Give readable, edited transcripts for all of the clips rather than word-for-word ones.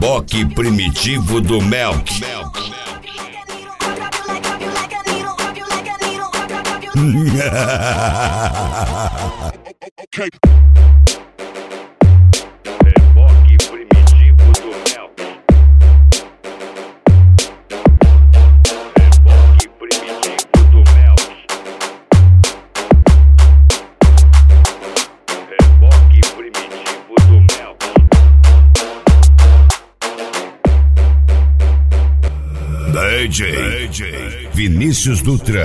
Reboque primitivo do Melk. Reboque primitivo do Melk. Reboque primitivo do Melk. Reboque primitivo do Melk. DJ Vinícius Dutra.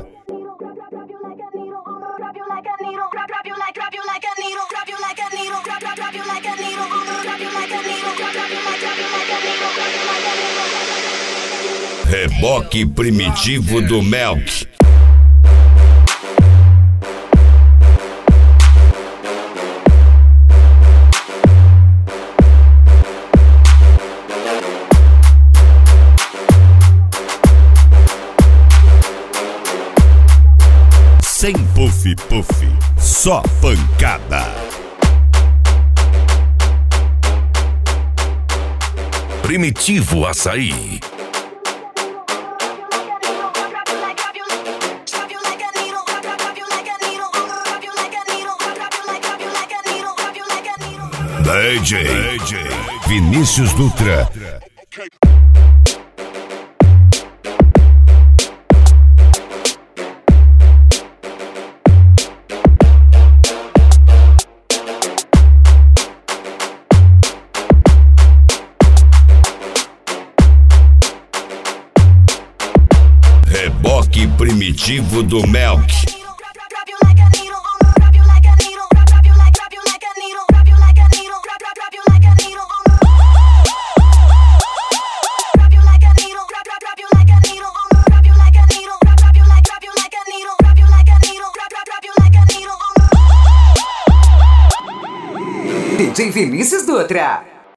Reboque primitivo do Melk. Sem puff, só pancada. Primitivo Açaí. DJ Vinícius Dutra. Reboque primitivo do Melk. DJ Vinícius Dutra.